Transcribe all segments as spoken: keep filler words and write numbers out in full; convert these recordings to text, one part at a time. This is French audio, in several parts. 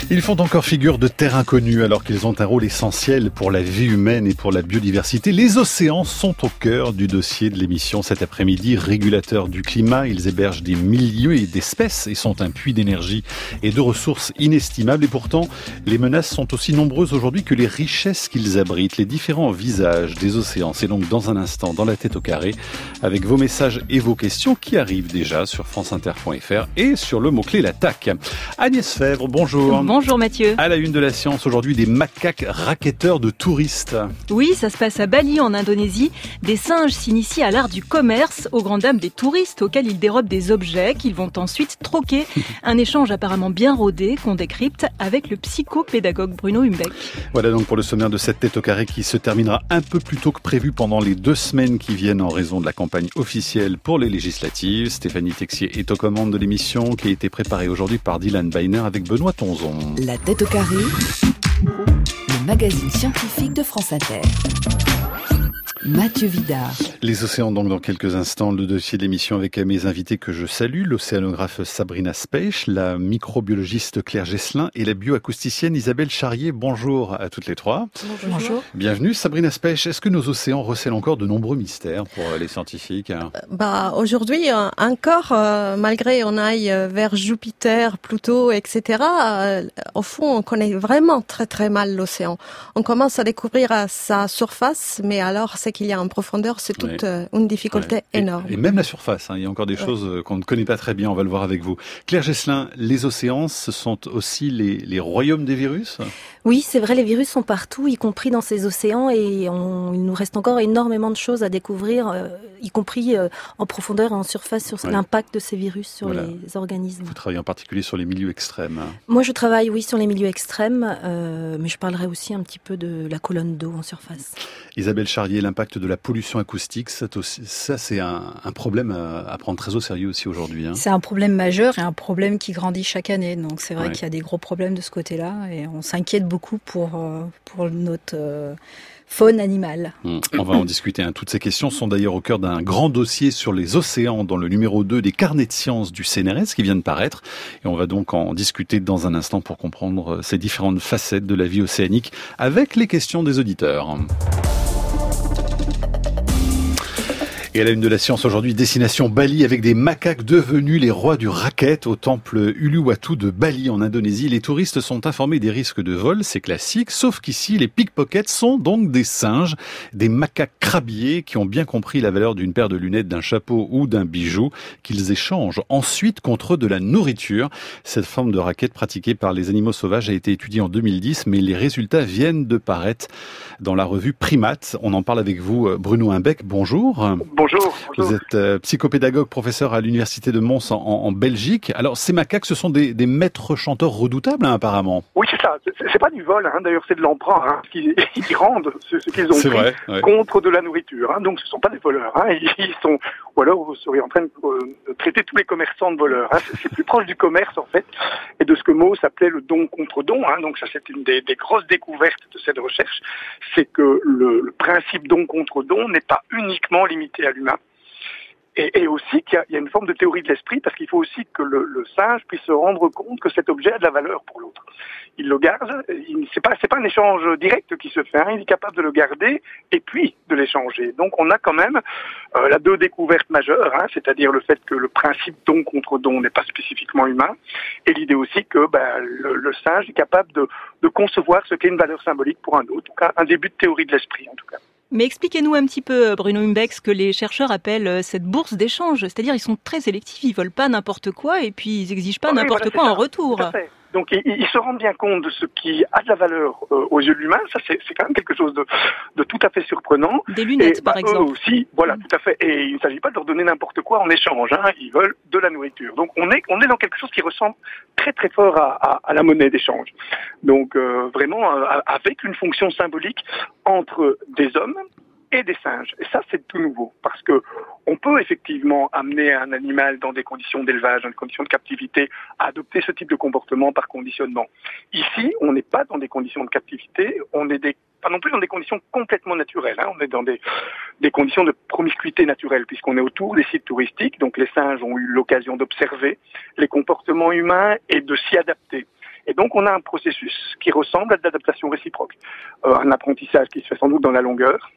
Ils font encore figure de terre inconnue alors qu'ils ont un rôle essentiel pour la vie humaine et pour la biodiversité. Les océans sont au cœur du dossier de l'émission cet après-midi. Régulateurs du climat, ils hébergent des milliers d'espèces et sont un puits d'énergie et de ressources inestimables. Et pourtant, les menaces sont aussi nombreuses aujourd'hui que les richesses qu'ils abritent. Les différents visages des océans, c'est donc dans un instant dans la tête au carré avec vos messages et vos questions qui arrivent déjà sur franceinter point f r et sur le mot-clé l'attaque. Agnès Fèvre, bonjour. Bonjour Mathieu. À la une de la science aujourd'hui, des macaques racketteurs de touristes. Oui, ça se passe à Bali en Indonésie. Des singes s'initient à l'art du commerce aux grandes dames des touristes auxquels ils dérobent des objets qu'ils vont ensuite troquer. Un échange apparemment bien rodé qu'on décrypte avec le psychopédagogue Bruno Humbeck. Voilà donc pour le sommaire de cette tête au carré qui se terminera un peu plus tôt que prévu pendant les deux semaines qui viennent en raison de la campagne officielle pour les législatives. Stéphanie Texier est aux commandes de l'émission qui a été préparée aujourd'hui par Dylan Beiner avec Benoît Tonzon. La tête au carré, le magazine scientifique de France Inter. Mathieu Vidard. Les océans donc dans quelques instants, le dossier de l'émission avec mes invités que je salue, l'océanographe Sabrina Speisch, la microbiologiste Claire Gesselin et la bioacousticienne Isabelle Charrier. Bonjour à toutes les trois. Bonjour. Bonjour. Bienvenue Sabrina Speisch. Est-ce que nos océans recèlent encore de nombreux mystères pour les scientifiques? Bah aujourd'hui encore, euh, malgré on aille vers Jupiter, Pluto, et cetera. Euh, au fond, on connaît vraiment très très mal l'océan. On commence à découvrir à sa surface, mais alors c'est qu'il y a en profondeur, c'est toute ouais. une difficulté ouais. énorme. Et, et même la surface, hein, il y a encore des ouais. choses qu'on ne connaît pas très bien, on va le voir avec vous. Claire Gesselin, les océans, ce sont aussi les, les royaumes des virus? Oui, c'est vrai, les virus sont partout, y compris dans ces océans, et on, il nous reste encore énormément de choses à découvrir, euh, y compris euh, en profondeur et en surface, sur ouais. l'impact de ces virus sur voilà. les organismes. Vous travaillez en particulier sur les milieux extrêmes. Hein. Moi, je travaille, oui, sur les milieux extrêmes, euh, mais je parlerai aussi un petit peu de la colonne d'eau en surface. Isabelle Charrier, l'impact de la pollution acoustique, ça, aussi, ça c'est un, un problème à, à prendre très au sérieux aussi aujourd'hui. Hein. C'est un problème majeur et un problème qui grandit chaque année. Donc c'est vrai ouais. qu'il y a des gros problèmes de ce côté-là et on s'inquiète beaucoup pour, pour notre euh, faune animale. Mmh. On va en discuter. Hein. Toutes ces questions sont d'ailleurs au cœur d'un grand dossier sur les océans dans le numéro deux des carnets de sciences du C N R S qui vient de paraître. Et on va donc en discuter dans un instant pour comprendre ces différentes facettes de la vie océanique avec les questions des auditeurs. Et à la une de la science aujourd'hui, destination Bali avec des macaques devenus les rois du racket au temple Uluwatu de Bali en Indonésie. Les touristes sont informés des risques de vol, c'est classique, sauf qu'ici les pickpockets sont donc des singes, des macaques crabiers qui ont bien compris la valeur d'une paire de lunettes, d'un chapeau ou d'un bijou qu'ils échangent ensuite contre de la nourriture. Cette forme de racket pratiquée par les animaux sauvages a été étudiée en deux mille dix, mais les résultats viennent de paraître dans la revue Primate. On en parle avec vous, Bruno Humbeck. Bonjour. Bonjour. Vous êtes euh, psychopédagogue, professeur à l'université de Mons en, en Belgique. Alors, ces macaques, ce sont des, des maîtres chanteurs redoutables, hein, apparemment. Oui, c'est ça. C'est, c'est pas du vol, hein. D'ailleurs, c'est de l'emprunt. Hein. Ils, ils rendent ce, ce qu'ils ont c'est pris vrai, ouais. contre de la nourriture. Hein. Donc, ce sont pas des voleurs. Hein. Ils sont, ou alors vous seriez en train de, euh, de traiter tous les commerçants de voleurs. Hein. C'est, c'est plus proche du commerce, en fait, et de ce que Mauss appelait le don contre don. Hein. Donc, ça, c'est une des, des grosses découvertes de cette recherche, c'est que le, le principe don contre don n'est pas uniquement limité à l'humain. Et, et aussi qu'il y a, il y a une forme de théorie de l'esprit, parce qu'il faut aussi que le, le singe puisse se rendre compte que cet objet a de la valeur pour l'autre. Il le garde, il, c'est pas, c'est pas un échange direct qui se fait, hein, il est capable de le garder et puis de l'échanger. Donc on a quand même euh, là deux découvertes majeures, hein, c'est-à-dire le fait que le principe don contre don n'est pas spécifiquement humain, et l'idée aussi que ben, le, le singe est capable de, de concevoir ce qu'est une valeur symbolique pour un autre. Donc un, un début de théorie de l'esprit en tout cas. Mais expliquez-nous un petit peu, Bruno Humbeck, ce que les chercheurs appellent cette bourse d'échange. C'est-à-dire, ils sont très sélectifs, ils veulent pas n'importe quoi et puis ils exigent pas oui, n'importe voilà, quoi ça. en retour. Tout à fait. Donc ils, ils se rendent bien compte de ce qui a de la valeur euh, aux yeux de l'humain. Ça, c'est, c'est quand même quelque chose de, de tout à fait surprenant. Des lunettes, et, par bah, exemple. Eux aussi, voilà, mmh. tout à fait. Et il ne s'agit pas de leur donner n'importe quoi en échange. Hein. Ils veulent de la nourriture. Donc on est, on est dans quelque chose qui ressemble très très fort à, à, à la monnaie d'échange. Donc euh, vraiment euh, avec une fonction symbolique entre des hommes et des singes. Et ça, c'est tout nouveau, parce que on peut effectivement amener un animal dans des conditions d'élevage, dans des conditions de captivité, à adopter ce type de comportement par conditionnement. Ici, on n'est pas dans des conditions de captivité, on est des, pas non plus dans des conditions complètement naturelles. Hein. On est dans des, des conditions de promiscuité naturelle, puisqu'on est autour des sites touristiques, donc les singes ont eu l'occasion d'observer les comportements humains et de s'y adapter. Et donc, on a un processus qui ressemble à de l'adaptation réciproque. Euh, un apprentissage qui se fait sans doute dans la longueur,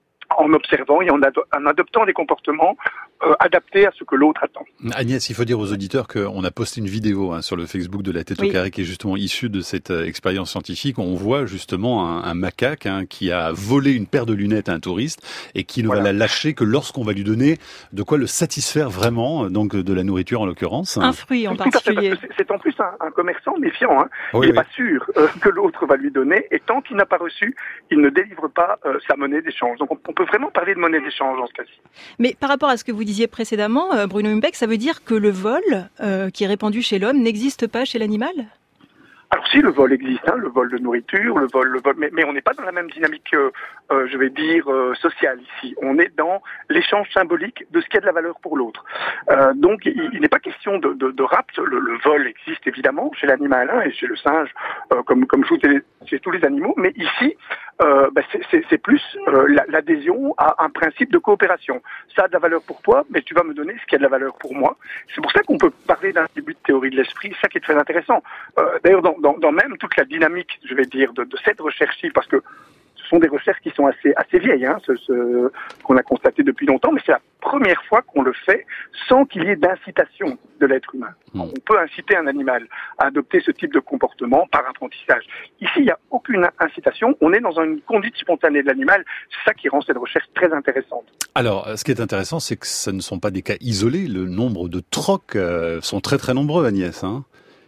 en observant et en, ado- en adoptant des comportements euh, adaptés à ce que l'autre attend. Agnès, il faut dire aux auditeurs qu'on a posté une vidéo hein, sur le Facebook de la Tête au oui. Carré qui est justement issue de cette euh, expérience scientifique. On voit justement un, un macaque hein, qui a volé une paire de lunettes à un touriste et qui ne voilà. va la lâcher que lorsqu'on va lui donner de quoi le satisfaire vraiment, donc de la nourriture en l'occurrence. Un fruit en Tout particulier. Fait, c'est en plus un, un commerçant méfiant. Hein. Oui, il n'est oui. pas sûr euh, que l'autre va lui donner et tant qu'il n'a pas reçu, il ne délivre pas euh, sa monnaie d'échange. Donc on, on peut vraiment parler de monnaie d'échange dans ce cas-ci. Mais par rapport à ce que vous disiez précédemment, euh, Bruno Humbeck, ça veut dire que le vol euh, qui est répandu chez l'homme n'existe pas chez l'animal ? Alors si le vol existe, hein, le vol de nourriture, le vol, le vol, mais, mais on n'est pas dans la même dynamique, euh, euh, je vais dire euh, sociale ici. On est dans l'échange symbolique de ce qui a de la valeur pour l'autre. Euh, donc il, il n'est pas question de, de, de rapt. Le, le vol existe évidemment chez l'animal hein, et chez le singe, euh, comme comme chez, chez tous les animaux. Mais ici, euh, bah, c'est, c'est, c'est plus euh, la, l'adhésion à un principe de coopération. Ça a de la valeur pour toi, mais tu vas me donner ce qui a de la valeur pour moi. C'est pour ça qu'on peut parler d'un début de théorie de l'esprit. Ça qui est très intéressant. Euh, d'ailleurs dans Dans, dans même toute la dynamique, je vais dire, de, de cette recherche-ci, parce que ce sont des recherches qui sont assez assez vieilles, hein, ce, ce qu'on a constaté depuis longtemps, mais c'est la première fois qu'on le fait sans qu'il y ait d'incitation de l'être humain. Mmh. On peut inciter un animal à adopter ce type de comportement par apprentissage. Ici, il n'y a aucune incitation, on est dans une conduite spontanée de l'animal, c'est ça qui rend cette recherche très intéressante. Alors, ce qui est intéressant, c'est que ce ne sont pas des cas isolés, le nombre de trocs euh, sont très très nombreux, Agnès, hein.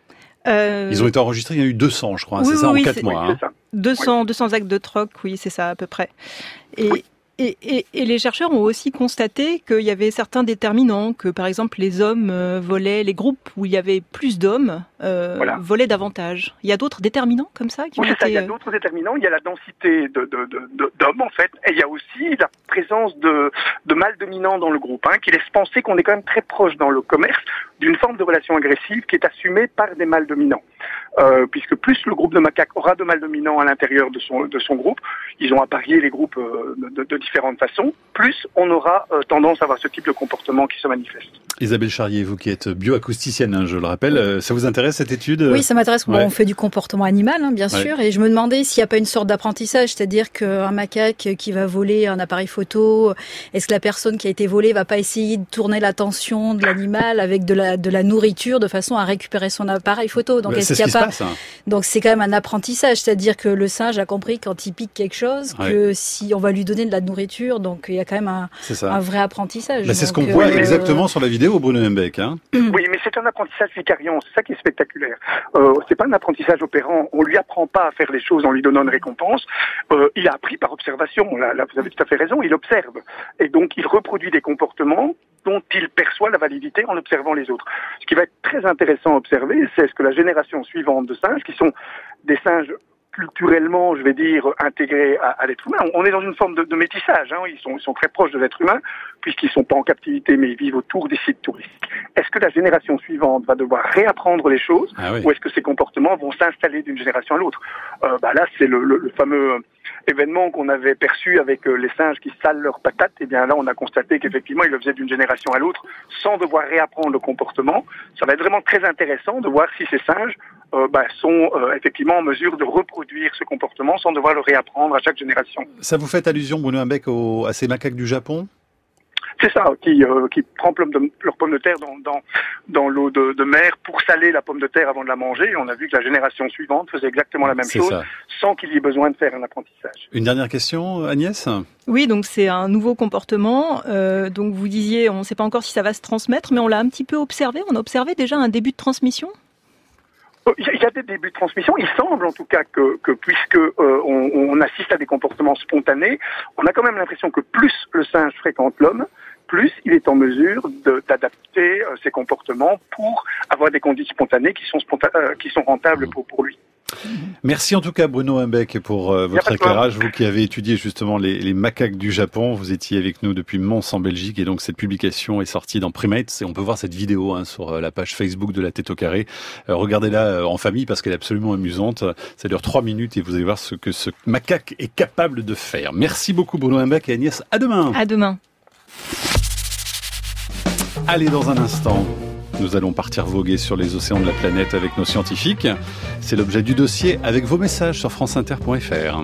Euh... Ils ont été enregistrés, il y en a eu deux cents, je crois, hein, oui, c'est ça, oui, en quatre c'est, mois. Oui, hein. c'est ça. deux cents, oui. deux cents actes de troc, oui, c'est ça à peu près. Et, oui. et, et, et les chercheurs ont aussi constaté qu'il y avait certains déterminants, que par exemple les hommes euh, volaient, les groupes où il y avait plus d'hommes euh, voilà. volaient davantage. Il y a d'autres déterminants comme ça qui oui, ont c'est été... ça, il y a d'autres déterminants, il y a la densité de, de, de, de, d'hommes en fait, et il y a aussi la présence de, de mâles dominants dans le groupe, hein, qui laisse penser qu'on est quand même très proche dans le commerce d'une forme de relation agressive qui est assumée par des mâles dominants. Euh, puisque plus le groupe de macaques aura de mâles dominants à l'intérieur de son, de son groupe, ils ont apparié les groupes euh, de, de différentes façons, plus on aura euh, tendance à avoir ce type de comportement qui se manifeste. Isabelle Charrier, vous qui êtes bioacousticienne, hein, je le rappelle, euh, ça vous intéresse cette étude ? Oui, ça m'intéresse. Ouais. Bon, on fait du comportement animal, hein, bien sûr, ouais. Et je me demandais s'il n'y a pas une sorte d'apprentissage, c'est-à-dire qu'un macaque qui va voler un appareil photo, est-ce que la personne qui a été volée va pas essayer de tourner l'attention de l'animal avec de la, de la nourriture de façon à récupérer son appareil photo ? Donc, bah, est-ce c'est qu'il y a pas... Passe, hein. Donc, c'est quand même un apprentissage, c'est-à-dire que le singe a compris quand il pique quelque chose ouais. que si on va lui donner de la nourriture, donc il y a quand même un, un vrai apprentissage. Bah, c'est donc, ce qu'on euh, voit exactement sur la vidéo, Bruno Humbeck. Hein. Oui, mais c'est un apprentissage vicariant, c'est ça qui est spectaculaire. Euh, c'est pas un apprentissage opérant. On lui apprend pas à faire les choses en lui donnant une récompense. Euh, il a appris par observation. Là, là, vous avez tout à fait raison. Il observe et donc il reproduit des comportements dont il perçoit la validité en observant les autres. Ce qui va être très intéressant à observer, c'est ce que la génération suivante de singes, qui sont des singes culturellement, je vais dire, intégrés à, à l'être humain. On est dans une forme de, de métissage. Hein. Ils sont, ils sont très proches de l'être humain, puisqu'ils sont pas en captivité, mais ils vivent autour des sites touristiques. Est-ce que la génération suivante va devoir réapprendre les choses, ah oui. ou est-ce que ces comportements vont s'installer d'une génération à l'autre ? euh, bah Là, c'est le, le, le fameux événement qu'on avait perçu avec euh, les singes qui salent leurs patates. Et bien là, on a constaté qu'effectivement, ils le faisaient d'une génération à l'autre, sans devoir réapprendre le comportement. Ça va être vraiment très intéressant de voir si ces singes euh, bah, sont euh, effectivement en mesure de reproduire ce comportement sans devoir le réapprendre à chaque génération. Ça vous fait allusion, Bruno Humbeck, au, à ces macaques du Japon ? C'est ça, qui, euh, qui trempent leur pomme de terre dans, dans, dans l'eau de, de mer pour saler la pomme de terre avant de la manger. Et on a vu que la génération suivante faisait exactement la même c'est chose, ça. Sans qu'il y ait besoin de faire un apprentissage. Une dernière question, Agnès ? Oui, donc c'est un nouveau comportement. Euh, donc vous disiez, on ne sait pas encore si ça va se transmettre, mais on l'a un petit peu observé. On a observé déjà un début de transmission ? Il y a des débuts de transmission. Il semble en tout cas que, que puisque euh, on, on assiste à des comportements spontanés, on a quand même l'impression que plus le singe fréquente l'homme, plus il est en mesure de, d'adapter euh, ses comportements pour avoir des conduites spontanées qui sont, sponta- euh, qui sont rentables pour, pour lui. Merci en tout cas Bruno Humbeck pour euh, votre éclairage. Vous qui avez étudié justement les, les macaques du Japon, vous étiez avec nous depuis Mons en Belgique et donc cette publication est sortie dans Primates et on peut voir cette vidéo hein, sur la page Facebook de la Tête au Carré. Euh, regardez-la euh, en famille parce qu'elle est absolument amusante. Ça dure trois minutes et vous allez voir ce que ce macaque est capable de faire. Merci beaucoup Bruno Humbeck et Agnès. À demain. À demain. Allez, dans un instant, Nous allons partir voguer sur les océans de la planète avec nos scientifiques. C'est l'objet du dossier avec vos messages sur franceinter point f r.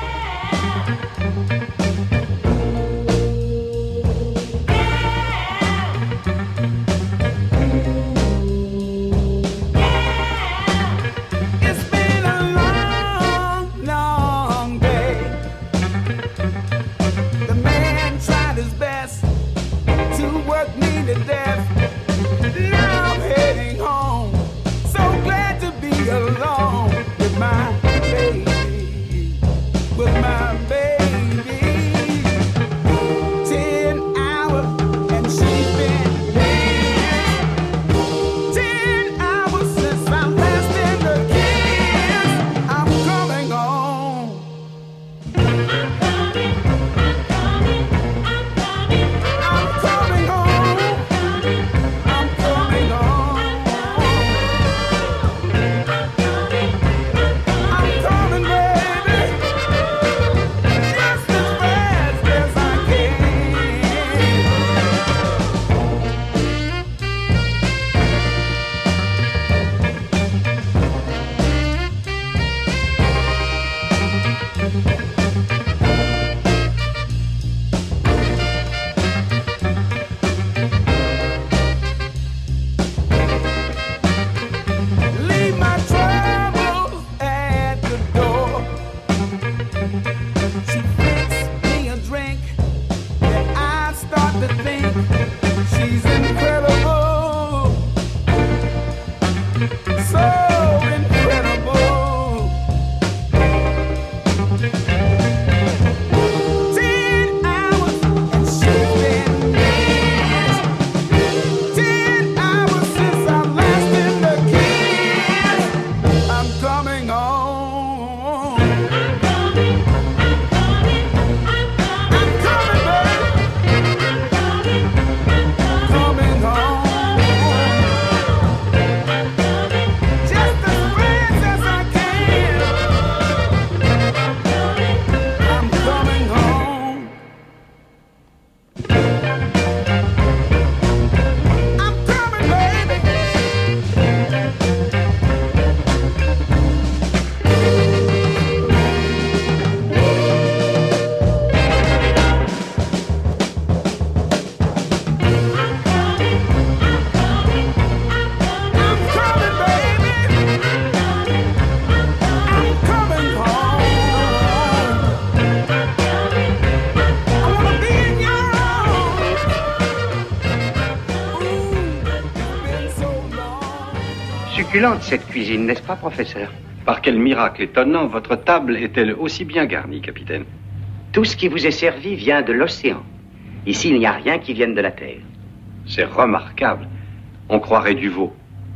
Succulente cette cuisine, n'est-ce pas, professeur? Par quel miracle étonnant, votre table est-elle aussi bien garnie, capitaine? Tout ce qui vous est servi vient de l'océan. Ici, il n'y a rien qui vienne de la terre. C'est remarquable. On croirait du veau.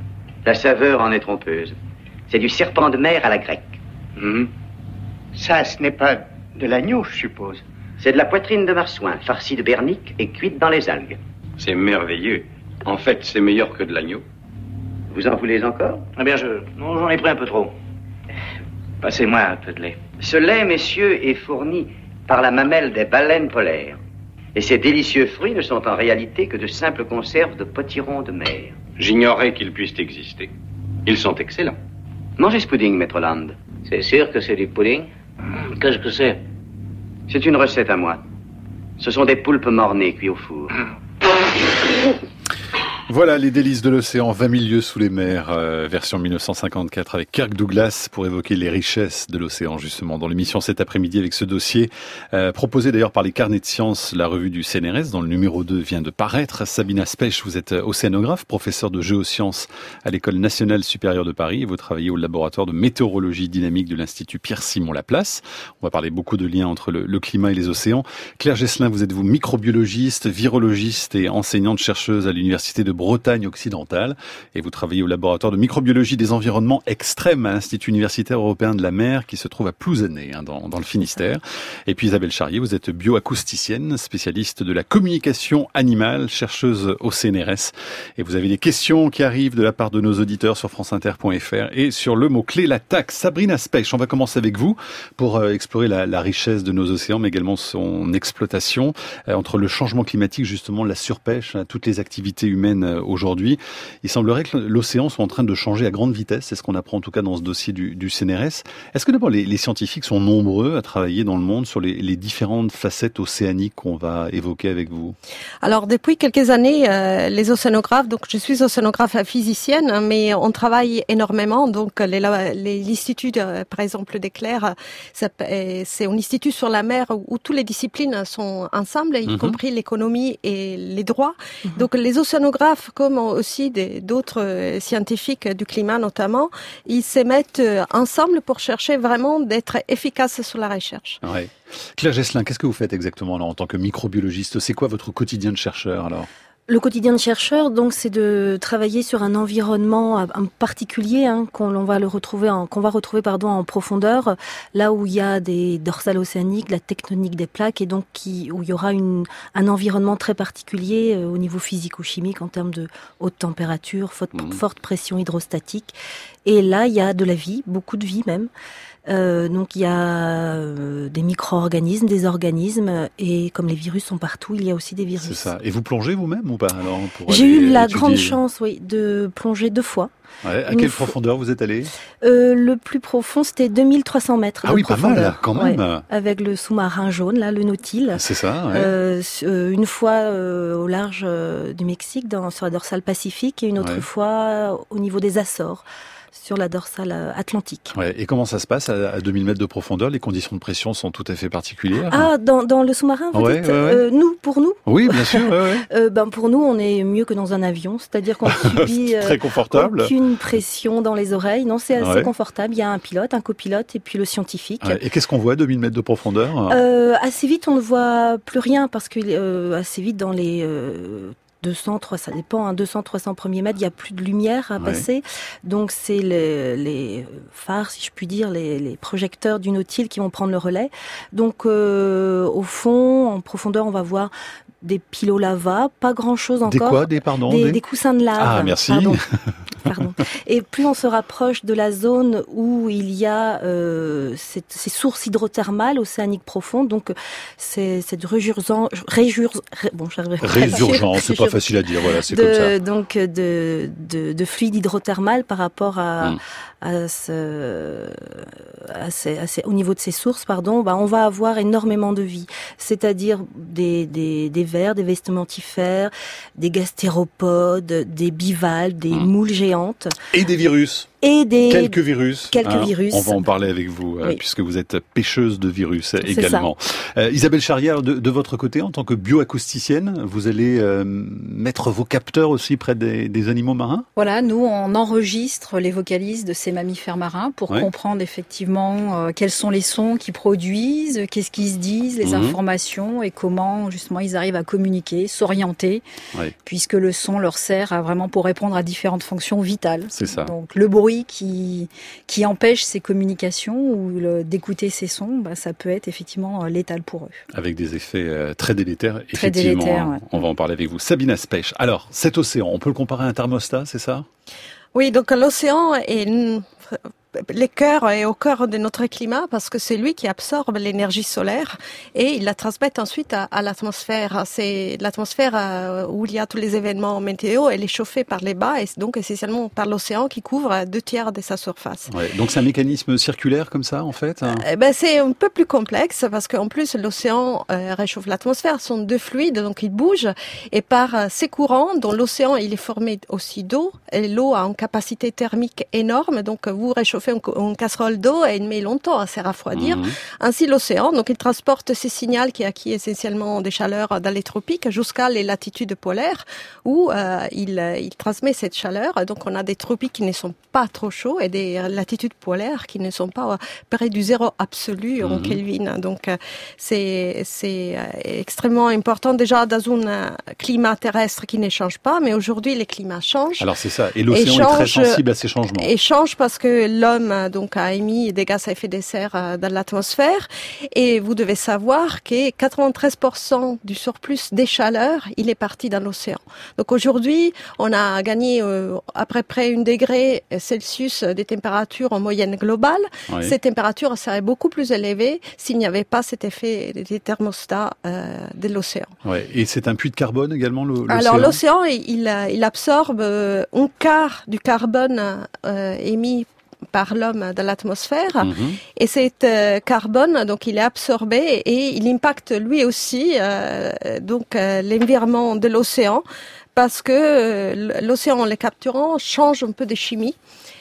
La saveur en est trompeuse. C'est du serpent de mer à la grecque. Mmh. Ça, ce n'est pas de l'agneau, je suppose. C'est de la poitrine de marsouin, farcie de bernique et cuite dans les algues. C'est merveilleux. En fait, c'est meilleur que de l'agneau. Vous en voulez encore? Eh bien, je... Non, j'en ai pris un peu trop. Passez-moi un peu de lait. Ce lait, messieurs, est fourni par la mamelle des baleines polaires. Et ces délicieux fruits ne sont en réalité que de simples conserves de potirons de mer. J'ignorais qu'ils puissent exister. Ils sont excellents. Mangez ce pudding, Maître Land. C'est sûr que c'est du pudding? Qu'est-ce que c'est? C'est une recette à moi. Ce sont des poulpes mornées cuits au four. Voilà les délices de l'océan, vingt mille lieues sous les mers, euh, version mille neuf cent cinquante-quatre avec Kirk Douglas pour évoquer les richesses de l'océan justement dans l'émission cet après-midi avec ce dossier euh, proposé d'ailleurs par les carnets de sciences, la revue du C N R S dont le numéro deux vient de paraître. Sabina Spech, vous êtes océanographe, professeur de géosciences à l'École nationale supérieure de Paris et vous travaillez au laboratoire de météorologie dynamique de l'Institut Pierre-Simon Laplace. On va parler beaucoup de liens entre le, le climat et les océans. Claire Gesselin, vous êtes vous microbiologiste, virologiste et enseignante chercheuse à l'université de Bretagne occidentale et vous travaillez au laboratoire de microbiologie des environnements extrêmes à l'Institut universitaire européen de la mer qui se trouve à Plouzané hein, dans, dans le Finistère. Et puis Isabelle Charrier, vous êtes bioacousticienne, spécialiste de la communication animale, chercheuse au C N R S et vous avez des questions qui arrivent de la part de nos auditeurs sur franceinter point f r et sur le mot-clé la taxe. Sabrina Spech, on va commencer avec vous pour euh, explorer la, la richesse de nos océans mais également son exploitation euh, entre le changement climatique justement, la surpêche, hein, toutes les activités humaines aujourd'hui. Il semblerait que l'océan soit en train de changer à grande vitesse. C'est ce qu'on apprend en tout cas dans ce dossier du, du C N R S. Est-ce que d'abord les, les scientifiques sont nombreux à travailler dans le monde sur les, les différentes facettes océaniques qu'on va évoquer avec vous? Alors depuis quelques années, euh, les océanographes, donc je suis océanographe physicienne, mais on travaille énormément. Donc les, les, l'institut, de, par exemple, d'Éclair, c'est un institut sur la mer où, où toutes les disciplines sont ensemble, y mm-hmm. compris l'économie et les droits. Mm-hmm. Donc les océanographes, comme aussi des, d'autres scientifiques du climat notamment, ils se mettent ensemble pour chercher vraiment d'être efficaces sur la recherche. Ouais. Claire Gesselin, qu'est-ce que vous faites exactement alors, en tant que microbiologiste? C'est quoi votre quotidien de chercheur alors? Le quotidien de chercheur, donc, c'est de travailler sur un environnement en particulier, hein, qu'on va le retrouver, en, qu'on va retrouver, pardon, en profondeur, là où il y a des dorsales océaniques, la tectonique des plaques, et donc qui, où il y aura une, un environnement très particulier euh, au niveau physico-chimique en termes de haute température, forte, mmh. forte pression hydrostatique. Et là, il y a de la vie, beaucoup de vie même. Euh, donc il y a euh, des micro-organismes, des organismes, et comme les virus sont partout, il y a aussi des virus. C'est ça. Et vous plongez vous-même ou pas alors pour J'ai eu la étudier... grande chance, oui, de plonger deux fois. Ouais, à Une quelle fois... profondeur vous êtes allé? euh, Le plus profond, c'était deux mille trois cents mètres. Ah oui, profondeur. Pas mal, quand même. Ouais, avec le sous-marin jaune, là, le Nautil. C'est ça. Ouais. Euh, une fois euh, au large euh, du Mexique, dans, sur la dorsale Pacifique, et une autre ouais. fois au niveau des Açores, sur la dorsale atlantique. Ouais, et comment ça se passe à, à deux mille mètres de profondeur? Les conditions de pression sont tout à fait particulières. Ah, dans, dans le sous-marin, vous ouais, dites ouais, ouais. Euh, nous, pour nous? Oui, bien sûr. Ouais, ouais. euh, ben, pour nous, on est mieux que dans un avion, c'est-à-dire qu'on subit très confortable. aucune pression dans les oreilles. Non, c'est assez ouais. confortable. Il y a un pilote, un copilote et puis le scientifique. Ouais. Et qu'est-ce qu'on voit à deux mille mètres de profondeur? euh, Assez vite, on ne voit plus rien parce que euh, assez vite dans les... Euh, deux cents, trois cents, ça dépend, hein, deux cents, trois cents premiers mètres, il n'y a plus de lumière à ouais. passer. Donc c'est les, les phares, si je puis dire, les, les projecteurs du Nautil qui vont prendre le relais. Donc euh, au fond, en profondeur, on va voir des pilolavas, pas grand-chose encore. Des quoi, des pardon des, des... des coussins de lave. Ah, merci. Pardon. Pardon. Et plus on se rapproche de la zone où il y a euh, ces, ces sources hydrothermales océaniques profondes, donc c'est cette résurgence, résurgence, bon, résurgence, c'est pas facile à dire, voilà, c'est de, comme ça. Donc de, de, de fluide hydrothermal par rapport à, mmh. à, ce, à, ces, à ces, au niveau de ces sources, pardon, bah on va avoir énormément de vie, c'est-à-dire des, des, des vers, des vestimentatifères, des gastéropodes, des bivalves, des mmh. moules géantes. Et des virus. Et des... Quelques virus. Quelques hein, virus. On va en parler avec vous, oui. euh, puisque vous êtes pêcheuse de virus C'est également. Euh, Isabelle Charrière, de, de votre côté, en tant que bioacousticienne, vous allez euh, mettre vos capteurs aussi près des, des animaux marins? Voilà, nous, on enregistre les vocalises de ces mammifères marins pour ouais. comprendre effectivement euh, quels sont les sons qu'ils produisent, qu'est-ce qu'ils se disent, les mmh. informations et comment justement ils arrivent à communiquer, s'orienter, ouais. puisque le son leur sert à, vraiment pour répondre à différentes fonctions vitales. C'est ça. Donc le bruit qui qui empêche ces communications ou le, d'écouter ces sons, bah, ça peut être effectivement létal pour eux. Avec des effets euh, très délétères, très effectivement. Délétère, ouais. On va en parler avec vous. Sabine Aspech. Alors, cet océan, on peut le comparer à un thermostat, c'est ça? Oui, donc l'océan est une... le cœur est au cœur de notre climat parce que c'est lui qui absorbe l'énergie solaire et il la transmet ensuite à, à l'atmosphère. C'est l'atmosphère euh, où il y a tous les événements météo, elle est chauffée par les bas et donc essentiellement par l'océan qui couvre deux tiers de sa surface. Ouais, donc c'est un mécanisme circulaire comme ça en fait hein. euh, ben C'est un peu plus complexe parce qu'en plus l'océan euh, réchauffe l'atmosphère, ce sont deux fluides donc ils bougent et par euh, ces courants dont l'océan il est formé aussi d'eau et l'eau a une capacité thermique énorme donc vous réchauffez fait une casserole d'eau et il met longtemps à se refroidir. Mmh. Ainsi, l'océan, donc il transporte ces signaux qui acquièrent essentiellement des chaleurs dans les tropiques jusqu'à les latitudes polaires où euh, il, il transmet cette chaleur. Donc, on a des tropiques qui ne sont pas trop chauds et des latitudes polaires qui ne sont pas près du zéro absolu en mmh. Kelvin. Donc, c'est, c'est extrêmement important déjà dans un climat terrestre qui ne change pas, mais aujourd'hui, les climats changent. Alors, c'est ça. Et l'océan et change, est très sensible à ces changements. Et change parce que l'homme l'homme donc a émis des gaz à effet de serre dans l'atmosphère. Et vous devez savoir que quatre-vingt-treize pour cent du surplus des chaleurs, il est parti dans l'océan. Donc aujourd'hui, on a gagné euh, à peu près un degré Celsius des températures en moyenne globale. Oui. Ces températures seraient beaucoup plus élevées s'il n'y avait pas cet effet des thermostats euh, de l'océan. Ouais. Et c'est un puits de carbone également, l'océan? Alors l'océan, il, il absorbe un quart du carbone euh, émis par l'homme dans l'atmosphère. Mmh. Et cet euh, carbone, donc, il est absorbé et il impacte lui aussi euh, donc euh, l'environnement de l'océan parce que euh, l'océan, en le capturant, change un peu de chimie.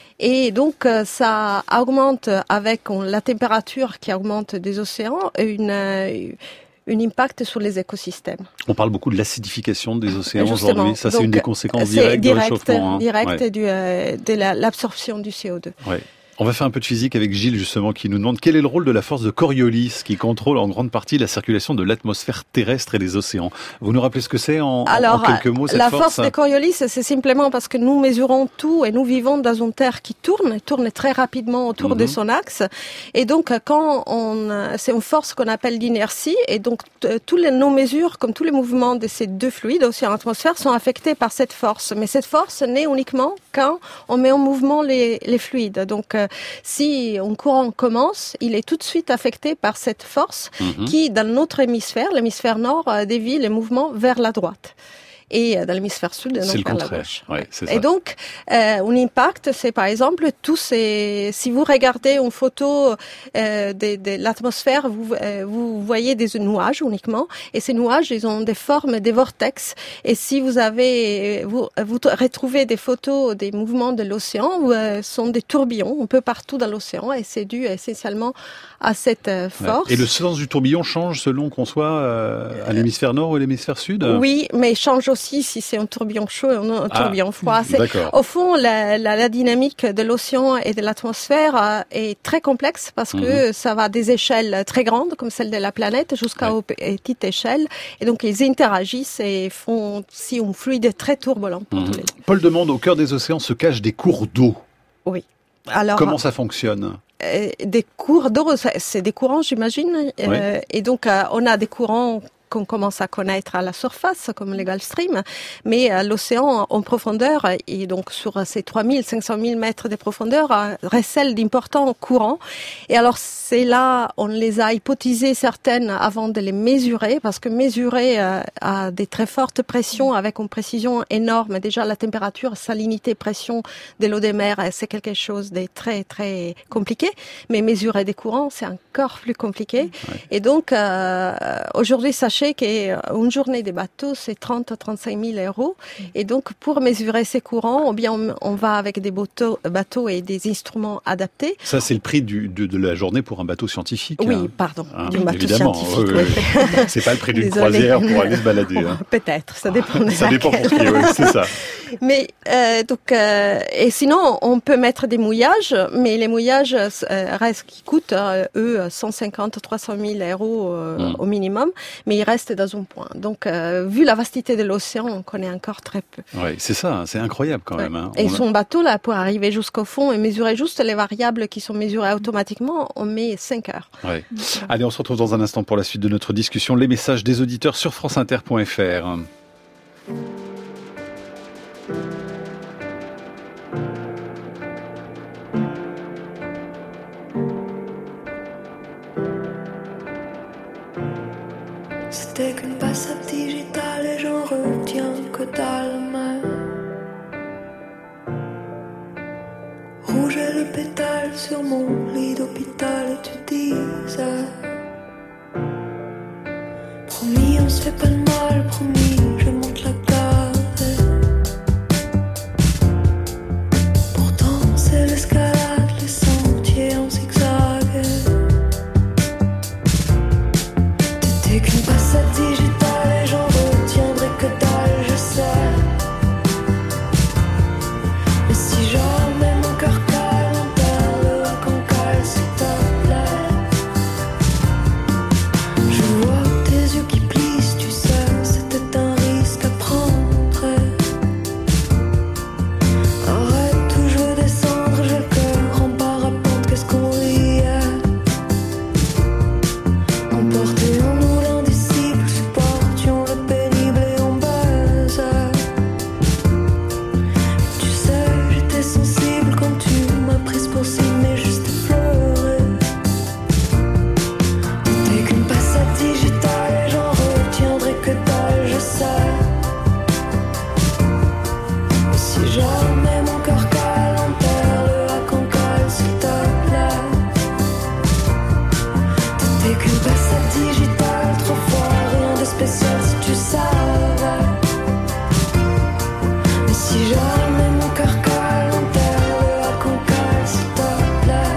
Et donc, euh, ça augmente avec la température qui augmente des océans une... Euh, un impact sur les écosystèmes. On parle beaucoup de l'acidification des océans aujourd'hui. Ça, c'est donc, une des conséquences directes direct, du réchauffement. Hein. Direct ouais. du, euh, de la, l'absorption du C O deux. Ouais. On va faire un peu de physique avec Gilles, justement, qui nous demande quel est le rôle de la force de Coriolis, qui contrôle en grande partie la circulation de l'atmosphère terrestre et des océans. Vous nous rappelez ce que c'est en, Alors, en quelques mots, cette la force? force de Coriolis, c'est simplement parce que nous mesurons tout et nous vivons dans une Terre qui tourne, tourne très rapidement autour mm-hmm. de son axe. Et donc, quand on, c'est une force qu'on appelle l'inertie, et donc tous les, nos mesures, comme tous les mouvements de ces deux fluides, océan et atmosphère, sont affectés par cette force. Mais cette force naît uniquement quand on met en mouvement les, les fluides. Donc, si un courant commence, il est tout de suite affecté par cette force mmh. qui, dans notre hémisphère, l'hémisphère nord, dévie les mouvements vers la droite. Et dans l'hémisphère sud, donc c'est le vers contraire. la gauche. Ouais, c'est ça. Et donc, euh, un impact, c'est par exemple tous ces. Si vous regardez une photo euh, de, de l'atmosphère, vous euh, vous voyez des nuages uniquement, et ces nuages, ils ont des formes, des vortex. Et si vous avez, vous vous retrouvez des photos des mouvements de l'océan, euh, sont des tourbillons un peu partout dans l'océan, et c'est dû essentiellement à cette euh, force. Ouais. Et le sens du tourbillon change selon qu'on soit euh, à l'hémisphère nord ou à l'hémisphère sud? Oui, mais il change aussi si c'est un tourbillon chaud ou un tourbillon ah, froid. C'est, au fond, la, la, la dynamique de l'océan et de l'atmosphère euh, est très complexe parce que mmh. ça va des échelles très grandes, comme celle de la planète, jusqu'à ouais. aux petites échelles. Et donc, ils interagissent et font si un fluide très turbulent. Pour mmh. tous les... Paul demande, au cœur des océans se cachent des cours d'eau. Oui. Alors, comment ça fonctionne? euh, Des cours d'eau, c'est des courants, j'imagine. Oui. Euh, et donc, euh, on a des courants qu'on commence à connaître à la surface, comme les Gulf Stream, mais euh, l'océan en profondeur, et donc sur ces trois mille, cinq cent mille mètres de profondeur, euh, recèle d'importants courants. Et alors, c'est là, on les a hypothésés certaines avant de les mesurer, parce que mesurer euh, à des très fortes pressions, avec une précision énorme, déjà la température, salinité, pression de l'eau des mers, c'est quelque chose de très, très compliqué, mais mesurer des courants, c'est encore plus compliqué. Ouais. Et donc, euh, aujourd'hui, sachez qu'une journée des bateaux, c'est trente à trente-cinq mille euros. Et donc, pour mesurer ces courants, ou bien on, on va avec des bateaux, bateaux et des instruments adaptés. Ça, c'est le prix du, de, de la journée pour un bateau scientifique. Oui, hein. pardon, hein, du bateau évidemment, scientifique. Oui, oui. Oui. C'est pas le prix d'une croisière pour aller se balader. Hein. Peut-être, ça dépend. Ça dépend pour qui, oui, c'est ça. Mais euh, donc, euh, et sinon, on peut mettre des mouillages, mais les mouillages euh, restent qui coûtent euh, eux cent cinquante à trois cent mille euros euh, mm. au minimum, mais ils restent dans un point. Donc, euh, vu la vastité de l'océan, on connaît encore très peu. Oui, c'est ça, c'est incroyable quand ouais. même. Hein. Et on son a... bateau là, pour arriver jusqu'au fond et mesurer juste les variables qui sont mesurées automatiquement, on met cinq heures. Ouais. Ouais. Allez, on se retrouve dans un instant pour la suite de notre discussion. Les messages des auditeurs sur franceinter point f r. C'était qu'une passade digitale et j'en retiens que dalle même. Rouge est le pétale sur mon lit d'hôpital et tu disais promis on se fait pas de mal, promis je monte la garde. Pourtant c'est l'escalade, les sentiers en zigzag. T'étais qu'une passade digitale et j'en retiendrai que dalle, je sais. Mais si jamais mon cœur cale, enterre-le quand cale, s'il te plaît. Je vois tes yeux qui plissent, tu sais. jamais mon cœur cale, enterre-le à Cancale, s'il te plaît. T'étais qu'une cassette digitale, trop fort, rien de spécial si tu savais. Mais si jamais mon cœur cale, enterre-le à Cancale, s'il te plaît.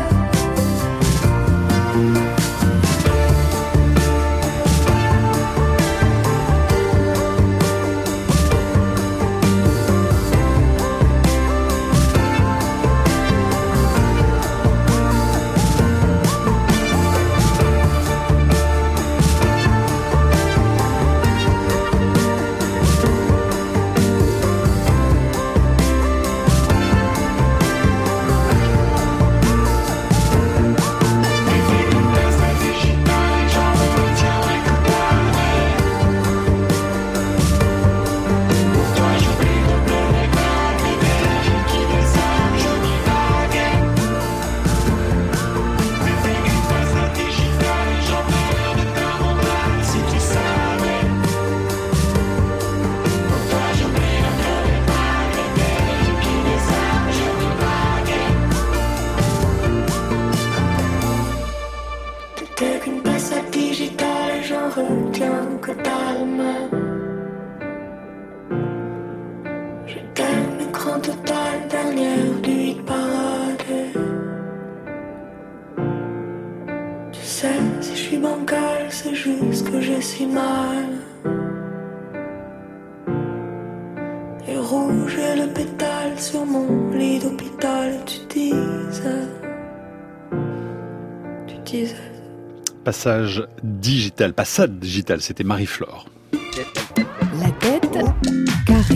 T'étais qu'une cassette digitale et j'en retiens que dalle, mais j'étais un écran total, dernière du hit parade. Tu sais, si je suis bancale, c'est juste que j'ai si mal. Et rouge est le pétale sur mon lit d'hôpital. Et tu disais, tu disais. Passage digital, passade digital, c'était Marie-Flore. La tête carrée.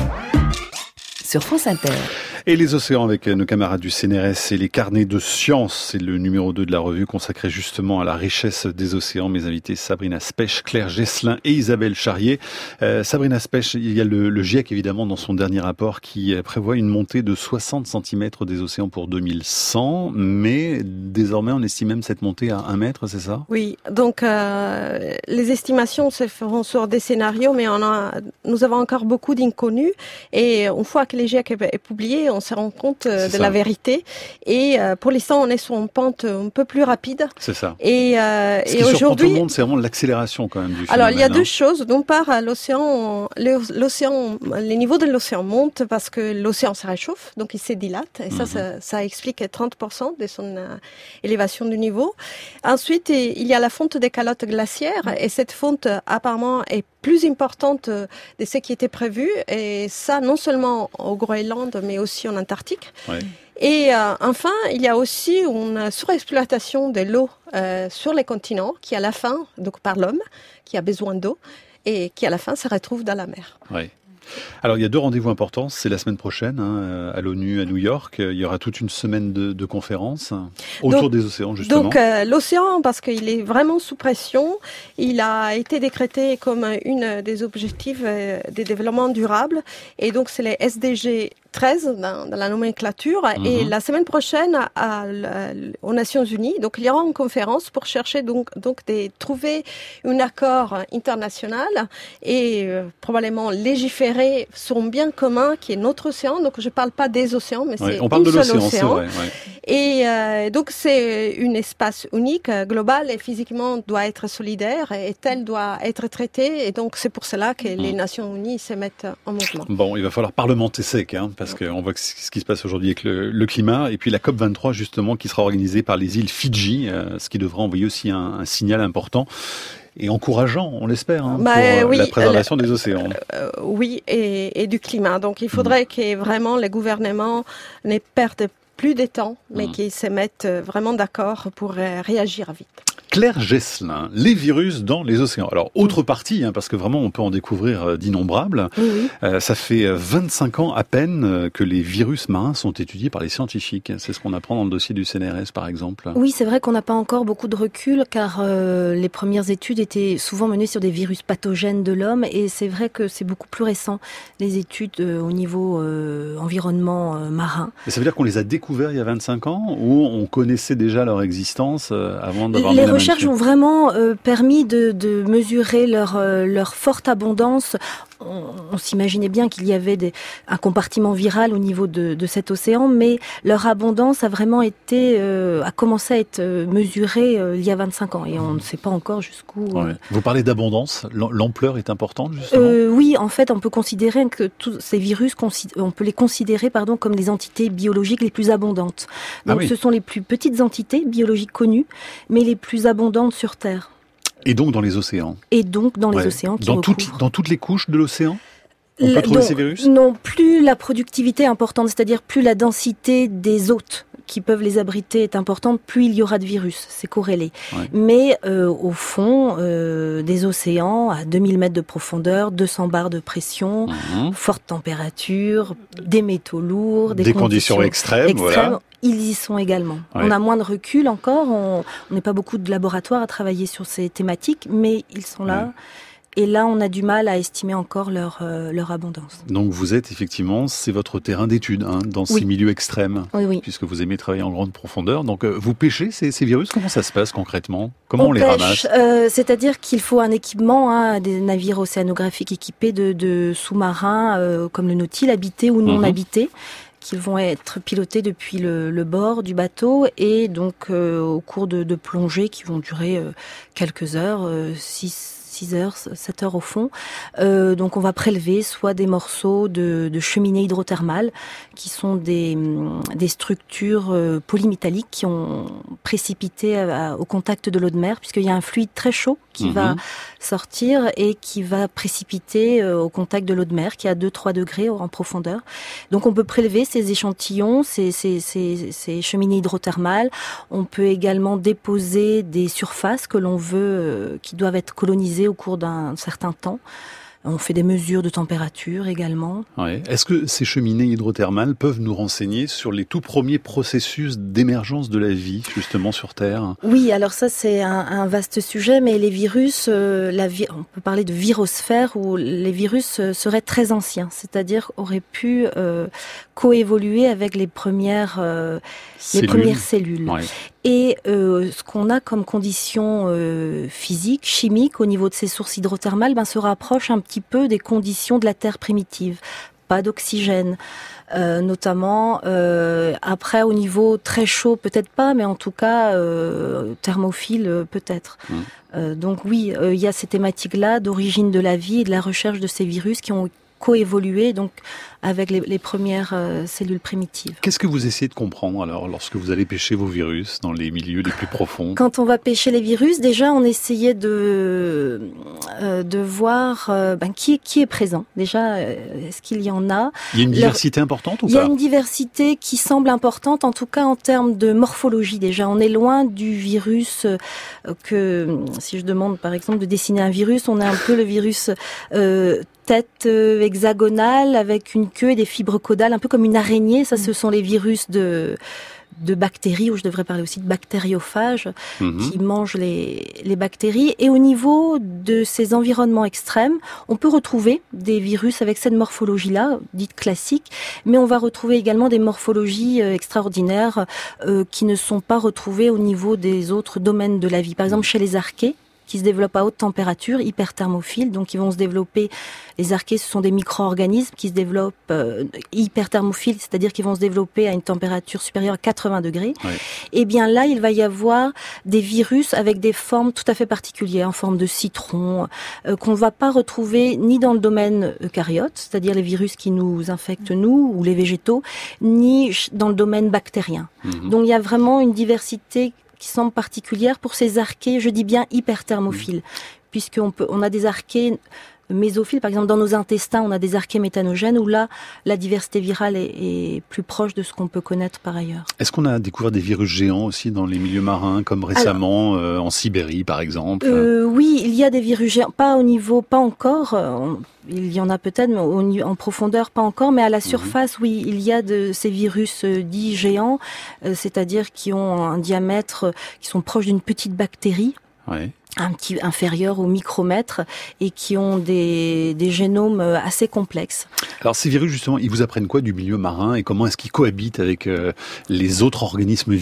Sur France Inter. Et les océans avec nos camarades du C N R S et les carnets de sciences. C'est le numéro deux de la revue consacré justement à la richesse des océans. Mes invités Sabrina Spech, Claire Gesselin et Isabelle Charrier. Euh, Sabrina Spech, il y a le, le GIEC évidemment dans son dernier rapport qui prévoit une montée de soixante centimètres des océans pour deux mille cent. Mais désormais on estime même cette montée à un mètre, c'est ça? Oui, donc euh, les estimations se feront sur des scénarios, mais on a, nous avons encore beaucoup d'inconnus. Et une fois que le GIEC est publié, on se rend compte euh, de ça. la vérité. Et euh, pour l'instant, on est sur une pente un peu plus rapide. C'est ça. Et, euh, Ce qui et surprend aujourd'hui, tout le monde, c'est vraiment l'accélération quand même du phénomène. alors il y a hein. deux choses. D'une part, l'océan, l'océan, les niveaux de l'océan montent parce que l'océan se réchauffe, donc il se dilate. Et ça, Mhm. ça, ça explique trente pour cent de son euh, élévation du niveau. Ensuite, il y a la fonte des calottes glaciaires. Et cette fonte, apparemment, est plus importante de ce qui était prévu. Et ça, non seulement au Groenland, mais aussi en Antarctique. Ouais. Et euh, enfin, il y a aussi une surexploitation de l'eau euh, sur les continents qui, à la fin, donc par l'homme, qui a besoin d'eau, et qui, à la fin, se retrouve dans la mer. Ouais. Alors, il y a deux rendez-vous importants. C'est la semaine prochaine, hein, à l'ONU, à New York. Il y aura toute une semaine de, de conférences autour donc, des océans, justement. Donc, euh, l'océan, parce qu'il est vraiment sous pression, il a été décrété comme une des objectifs euh, des développements durables. Et donc, c'est les S D G treize dans, dans la nomenclature. Mm-hmm. Et la semaine prochaine, à, à, aux Nations Unies, donc il y aura une conférence pour chercher donc, donc de trouver un accord international et euh, probablement légiférer sur un bien commun qui est notre océan. Donc je ne parle pas des océans, mais ouais, c'est on parle une de seule l'océan, océan. C'est vrai, ouais. Et euh, donc c'est un espace unique, global et physiquement doit être solidaire et tel doit être traité. Et donc c'est pour cela que mmh. les Nations Unies se mettent en mouvement. Bon, il va falloir parlementer sec, hein, parce qu'on voit ce qui se passe aujourd'hui avec le, le climat. Et puis la COP vingt-trois, justement, qui sera organisée par les îles Fidji, euh, ce qui devra envoyer aussi un, un signal important. Et encourageant, on l'espère, hein, bah, pour oui, la préservation le, des océans. Euh, oui, et, et du climat. Donc il faudrait mmh. que vraiment les gouvernements ne perdent plus de temps, mais mmh. qu'ils se mettent vraiment d'accord pour réagir vite. Claire Gesselin, les virus dans les océans. Alors, autre partie, hein, parce que vraiment, on peut en découvrir d'innombrables. Oui, oui. Euh, ça fait vingt-cinq ans à peine que les virus marins sont étudiés par les scientifiques. C'est ce qu'on apprend dans le dossier du C N R S, par exemple. Oui, c'est vrai qu'on n'a pas encore beaucoup de recul, car euh, les premières études étaient souvent menées sur des virus pathogènes de l'homme, et c'est vrai que c'est beaucoup plus récent, les études euh, au niveau euh, environnement euh, marin. Et ça veut dire qu'on les a découverts il y a vingt-cinq ans, ou on connaissait déjà leur existence euh, avant d'avoir... Les recherches ont vraiment euh, permis de, de mesurer leur, euh, leur forte abondance on, on s'imaginait bien qu'il y avait des, un compartiment viral au niveau de, de cet océan, mais leur abondance a vraiment été, euh, a commencé à être mesurée euh, il y a vingt-cinq ans, et on ne sait pas encore jusqu'où. Euh... Ouais. Vous parlez d'abondance, l'ampleur est importante justement. Euh, oui, en fait, on peut considérer que tous ces virus, on peut les considérer, pardon, comme les entités biologiques les plus abondantes. Donc, ah oui. Ce sont les plus petites entités biologiques connues, mais les plus abondantes sur Terre. Et donc dans les océans. Et donc dans ouais. les océans qui dans, recouvrent. toutes, dans toutes les couches de l'océan on peut trouver donc, ces virus? Non, plus la productivité est importante, c'est-à-dire plus la densité des hôtes qui peuvent les abriter est importante, plus il y aura de virus, c'est corrélé. Ouais. Mais euh, au fond euh, des océans, à deux mille mètres de profondeur, deux cents bars de pression, mmh. forte température, des métaux lourds, des, des conditions, conditions extrêmes, extrêmes voilà. Ils y sont également. Ouais. On a moins de recul encore, on n'est pas beaucoup de laboratoires à travailler sur ces thématiques, mais ils sont là. Ouais. Et là, on a du mal à estimer encore leur, euh, leur abondance. Donc vous êtes effectivement, c'est votre terrain d'étude hein, dans oui. ces milieux extrêmes, oui, oui. puisque vous aimez travailler en grande profondeur. Donc euh, vous pêchez ces, ces virus, comment ça se passe concrètement? Comment on, on les pêche, ramasse euh, C'est-à-dire qu'il faut un équipement, hein, des navires océanographiques équipés de, de sous-marins euh, comme le Nautil, habités ou non mmh. habités, qui vont être pilotés depuis le, le bord du bateau et donc euh, au cours de, de plongées qui vont durer euh, quelques heures, euh, six six heures, sept heures au fond. Euh, donc on va prélever soit des morceaux de, de cheminées hydrothermales qui sont des, des structures euh, polymétalliques qui ont précipité à, à, au contact de l'eau de mer, puisqu'il y a un fluide très chaud qui mmh. va sortir et qui va précipiter euh, au contact de l'eau de mer qui est à deux à trois degrés en profondeur. Donc on peut prélever ces échantillons, ces, ces, ces, ces cheminées hydrothermales. On peut également déposer des surfaces que l'on veut, euh, qui doivent être colonisées au cours d'un certain temps. On fait des mesures de température également. Ouais. Est-ce que ces cheminées hydrothermales peuvent nous renseigner sur les tout premiers processus d'émergence de la vie, justement, sur Terre? Oui, alors ça, c'est un, un vaste sujet, mais les virus, euh, la vi- on peut parler de virosphère, où les virus euh, seraient très anciens, c'est-à-dire auraient pu euh, coévoluer avec les premières, euh, les premières cellules. Ouais. Et euh, ce qu'on a comme conditions euh, physiques, chimiques, au niveau de ces sources hydrothermales, ben, se rapproche un petit peu des conditions de la Terre primitive. Pas d'oxygène, euh, notamment. Euh, après, au niveau très chaud, peut-être pas, mais en tout cas, euh, thermophile, euh, peut-être. Mmh. Euh, donc oui, il euh, y a ces thématiques-là d'origine de la vie et de la recherche de ces virus qui ont coévolué donc avec les, les premières euh, cellules primitives. Qu'est-ce que vous essayez de comprendre alors lorsque vous allez pêcher vos virus dans les milieux les plus profonds? Quand on va pêcher les virus, déjà on essayait de euh, de voir euh, ben, qui qui est présent. Déjà, euh, est-ce qu'il y en a? Il y a une diversité Leur... importante ou pas? Il y a une diversité qui semble importante, en tout cas en termes de morphologie. Déjà, on est loin du virus euh, que si je demande par exemple de dessiner un virus, on a un peu le virus euh, tête euh, hexagonale avec une queue et des fibres caudales, un peu comme une araignée. Ça, ce sont les virus de de bactéries, ou je devrais parler aussi de bactériophages, mmh. qui mangent les, les bactéries. Et au niveau de ces environnements extrêmes, on peut retrouver des virus avec cette morphologie-là, dite classique, mais on va retrouver également des morphologies euh, extraordinaires euh, qui ne sont pas retrouvées au niveau des autres domaines de la vie. Par exemple, chez les archées, qui se développent à haute température, hyperthermophiles, donc ils vont se développer, les archées ce sont des micro-organismes qui se développent euh, hyperthermophiles, c'est-à-dire qu'ils vont se développer à une température supérieure à quatre-vingts degrés. Ouais. Et bien là, il va y avoir des virus avec des formes tout à fait particulières, en forme de citron, euh, qu'on ne va pas retrouver ni dans le domaine eucaryote, c'est-à-dire les virus qui nous infectent nous, ou les végétaux, ni dans le domaine bactérien. Mmh. Donc il y a vraiment une diversité qui semble particulière pour ces archées, je dis bien hyperthermophiles, mmh. puisqu'on peut, on a des archées mésophiles, par exemple dans nos intestins, on a des archées méthanogènes, où là, la diversité virale est, est plus proche de ce qu'on peut connaître par ailleurs. Est-ce qu'on a découvert des virus géants aussi dans les milieux marins, comme récemment Alors, euh, en Sibérie, par exemple euh, Oui, il y a des virus géants, pas au niveau, pas encore, on, il y en a peut-être, mais au, en profondeur, pas encore, mais à la surface, mmh. oui, il y a de ces virus euh, dits géants, euh, c'est-à-dire qui ont un diamètre, euh, qui sont proches d'une petite bactérie. Ouais. Un petit inférieur au micromètre et qui ont des, des génomes assez complexes. Alors ces virus justement, ils vous apprennent quoi du milieu marin et comment est-ce qu'ils cohabitent avec euh, les autres organismes vivants ?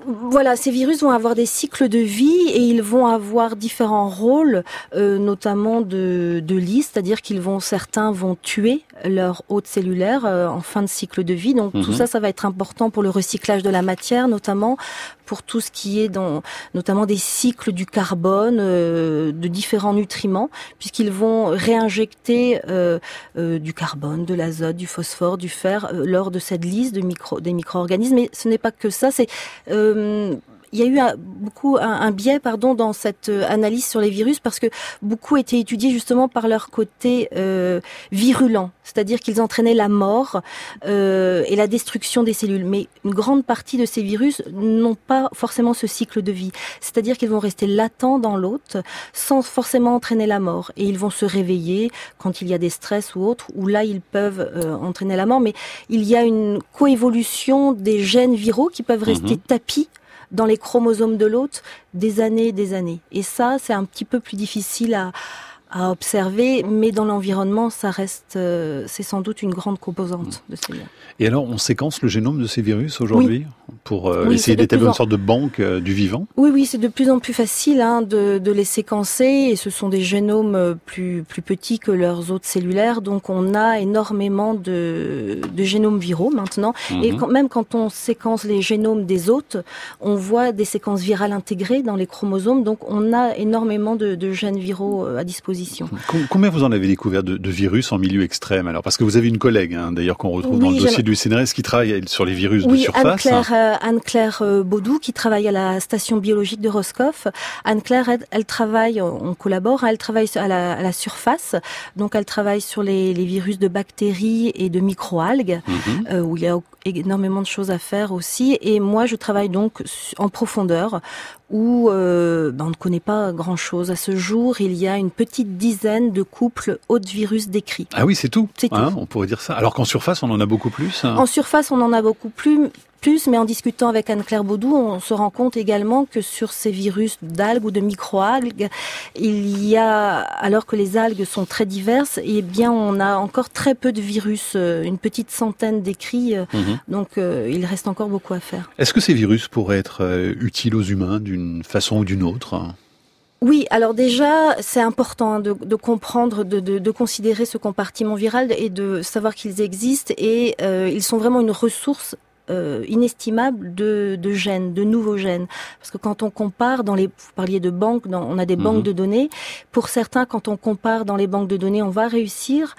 Voilà, ces virus vont avoir des cycles de vie et ils vont avoir différents rôles, euh, notamment de, de lys, c'est-à-dire qu'ils vont, certains vont tuer leur hôte cellulaire euh, en fin de cycle de vie. Donc mm-hmm. tout ça, ça va être important pour le recyclage de la matière, notamment pour tout ce qui est dans, notamment des cycles du carbone, euh, de différents nutriments, puisqu'ils vont réinjecter euh, euh, du carbone, de l'azote, du phosphore, du fer euh, lors de cette lys de micro, des micro-organismes. Mais ce n'est pas que ça, c'est euh, il y a eu un, beaucoup un, un biais pardon dans cette analyse sur les virus parce que beaucoup étaient étudiés justement par leur côté euh, virulent, c'est-à-dire qu'ils entraînaient la mort euh, et la destruction des cellules. Mais une grande partie de ces virus n'ont pas forcément ce cycle de vie, c'est-à-dire qu'ils vont rester latents dans l'hôte sans forcément entraîner la mort et ils vont se réveiller quand il y a des stress ou autres où là ils peuvent euh, entraîner la mort. Mais il y a une coévolution des gènes viraux qui peuvent rester mmh. tapis dans les chromosomes de l'hôte des années et des années. Et ça, c'est un petit peu plus difficile à, à observer, mais dans l'environnement, ça reste, euh, c'est sans doute une grande composante de ces liens. Et alors, on séquence le génome de ces virus aujourd'hui oui. pour euh, oui, essayer d'établir en... une sorte de banque euh, du vivant? Oui, oui, c'est de plus en plus facile hein, de, de les séquencer et ce sont des génomes plus, plus petits que leurs hôtes cellulaires. Donc, on a énormément de, de génomes viraux maintenant. Mm-hmm. Et quand, même quand on séquence les génomes des hôtes, on voit des séquences virales intégrées dans les chromosomes. Donc, on a énormément de, de gènes viraux à disposition. Combien vous en avez découvert de, de virus en milieu extrême alors? Parce que vous avez une collègue, hein, d'ailleurs, qu'on retrouve oui, dans le dossier du C N R S qui travaille sur les virus oui, de surface. Anne-Claire, euh, Anne-Claire euh, Baudou qui travaille à la station biologique de Roscoff. Anne-Claire, elle, elle travaille, on collabore, elle travaille à la, à la surface. Donc, elle travaille sur les, les virus de bactéries et de microalgues, mm-hmm. euh, où il y a énormément de choses à faire aussi. Et moi, je travaille donc en profondeur où euh, ben, on ne connaît pas grand-chose. À ce jour, il y a une petite dizaine de couples hôtes virus décrits. Ah oui, c'est tout, c'est hein, tout. On pourrait dire ça. Alors qu'en surface, on en a beaucoup plus. Hein. En surface, on en a beaucoup plus. Plus, mais en discutant avec Anne-Claire Baudou, on se rend compte également que sur ces virus d'algues ou de microalgues, il y a, alors que les algues sont très diverses, eh bien, on a encore très peu de virus, une petite centaine décrits, mm-hmm. donc euh, il reste encore beaucoup à faire. Est-ce que ces virus pourraient être euh, utiles aux humains d'une façon ou d'une autre ? Oui, alors déjà, c'est important de, de comprendre, de, de, de considérer ce compartiment viral et de savoir qu'ils existent et euh, ils sont vraiment une ressource Euh, inestimable de, de gènes, de nouveaux gènes. Parce que quand on compare dans les, vous parliez de banques, dans, on a des mmh. banques de données. Pour certains, quand on compare dans les banques de données, on va réussir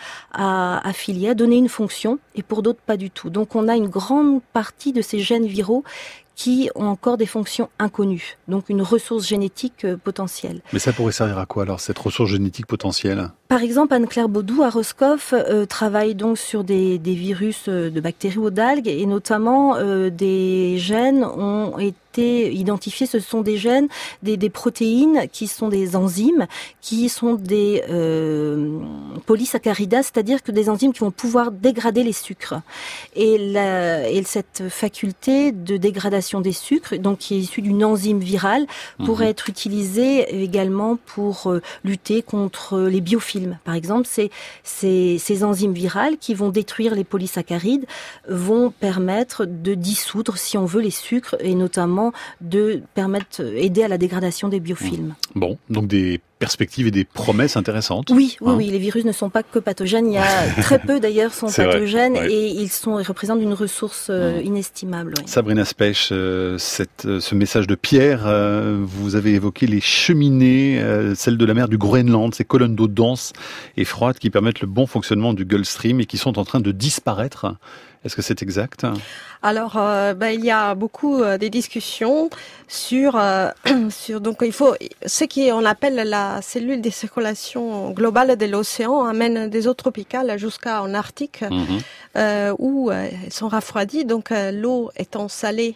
à affilier, à donner une fonction, et pour d'autres, pas du tout. Donc, on a une grande partie de ces gènes viraux qui ont encore des fonctions inconnues, donc une ressource génétique euh, potentielle. Mais ça pourrait servir à quoi alors, cette ressource génétique potentielle ? Par exemple, Anne-Claire Baudou à Roscoff euh, travaille donc sur des, des virus euh, de bactéries ou d'algues et notamment euh, des gènes ont été identifiés, ce sont des gènes, des, des protéines qui sont des enzymes, qui sont des euh, polysaccharides, c'est-à-dire que des enzymes qui vont pouvoir dégrader les sucres. Et, la, et cette faculté de dégradation des sucres, donc qui est issue d'une enzyme virale, pourrait mmh. être utilisée également pour euh, lutter contre les biofilms. Par exemple, c'est, c'est, ces enzymes virales qui vont détruire les polysaccharides vont permettre de dissoudre, si on veut, les sucres et notamment de permettre, aider à la dégradation des biofilms. Bon, donc des perspectives et des promesses intéressantes. Oui, oui, hein. oui, les virus ne sont pas que pathogènes. Il y a très peu d'ailleurs sont C'est pathogènes vrai, ouais. et ils sont, ils représentent une ressource euh, mmh. inestimable. Oui. Sabrina Spech, euh, cette, euh, ce message de Pierre, euh, vous avez évoqué les cheminées, euh, celles de la mer du Groenland, ces colonnes d'eau dense et froide qui permettent le bon fonctionnement du Gulf Stream et qui sont en train de disparaître. Est-ce que c'est exact ? Alors, euh, ben, il y a beaucoup euh, des discussions sur euh, sur donc il faut ce qu'on appelle la cellule de circulation globale de l'océan amène des eaux tropicales jusqu'en Arctique mm-hmm. euh, où euh, elles sont refroidies. Donc euh, l'eau étant salée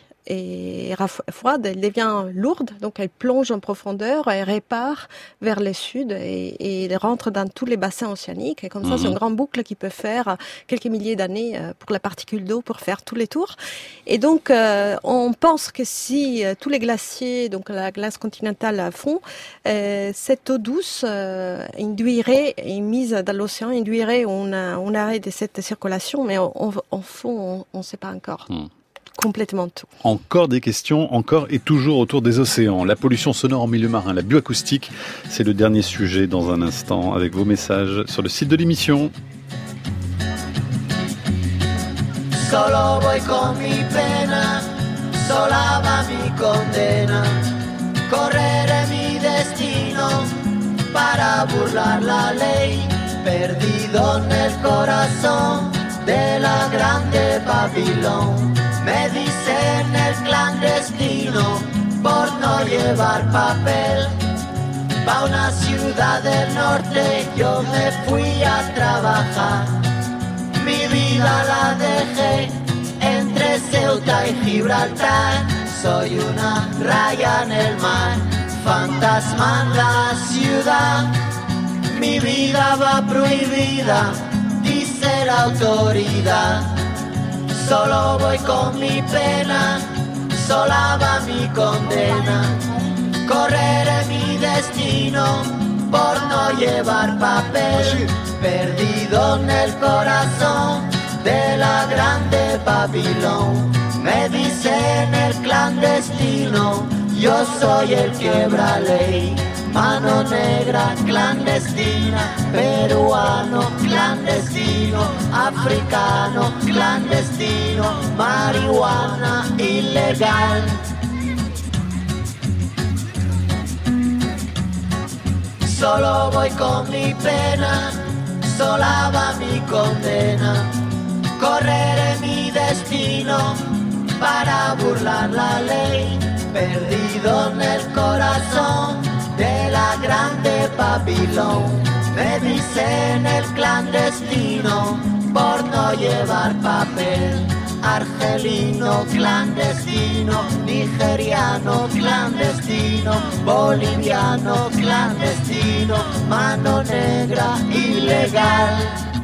et froide, elle devient lourde, donc elle plonge en profondeur, elle répare vers le sud et, et elle rentre dans tous les bassins océaniques. Et comme ça, mmh. c'est une grande boucle qui peut faire quelques milliers d'années pour la particule d'eau pour faire tous les tours. Et donc, euh, on pense que si euh, tous les glaciers, donc la glace continentale fond, euh, cette eau douce euh, induirait, et mise dans l'océan, induirait un, un arrêt de cette circulation, mais en fond, on ne sait pas encore. Mmh. complètement tout. Encore des questions, encore et toujours autour des océans. La pollution sonore en milieu marin, la bioacoustique, c'est le dernier sujet dans un instant avec vos messages sur le site de l'émission. Solo voy con mi pena, sola va mi condena, correré mi destino para burlar la ley, perdido en el corazón de la grande Babilón. Me dicen el clandestino por no llevar papel. Pa' una ciudad del norte yo me fui a trabajar. Mi vida la dejé entre Ceuta y Gibraltar. Soy una raya en el mar, fantasma en la ciudad. Mi vida va prohibida, dice la autoridad. Solo voy con mi pena, sola va mi condena. Correré mi destino por no llevar papel, perdido en el corazón de la grande Babilón. Me dicen el clandestino, yo soy el quebra ley. Mano negra clandestina, peruano clandestino, africano clandestino, marihuana ilegal. Solo voy con mi pena, sola va mi condena. Correré mi destino para burlar la ley, perdido en el corazón de la grande Babilón. Me dicen el clandestino por no llevar papel. Argelino clandestino, nigeriano clandestino, boliviano clandestino, mano negra ilegal.